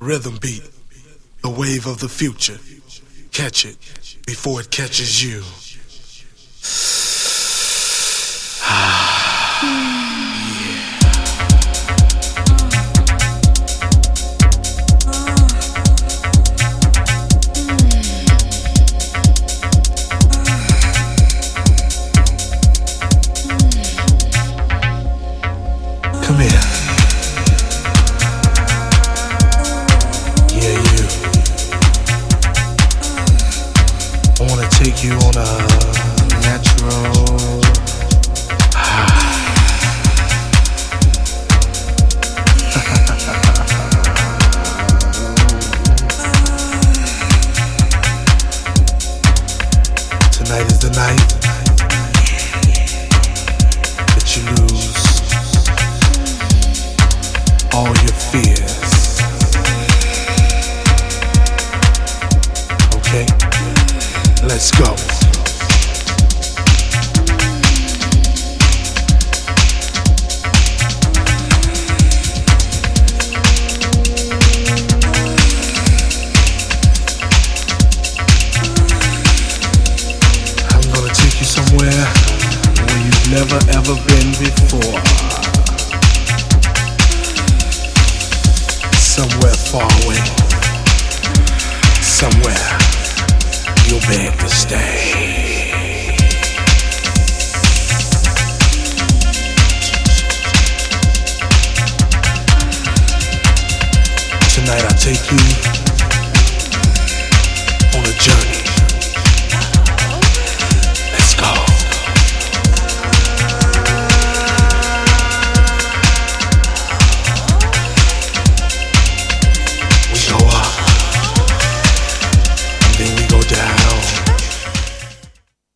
Rhythm beat, the wave of the future. Catch it before it catches you. Come here. Yeah, you. I wanna take you on a natural Tonight is the night that you lose all your fears. Okay, let's go. I'm gonna take you somewhere where you've never ever been before. Somewhere far away, somewhere you'll beg to stay. Tonight I'll take you on a journey.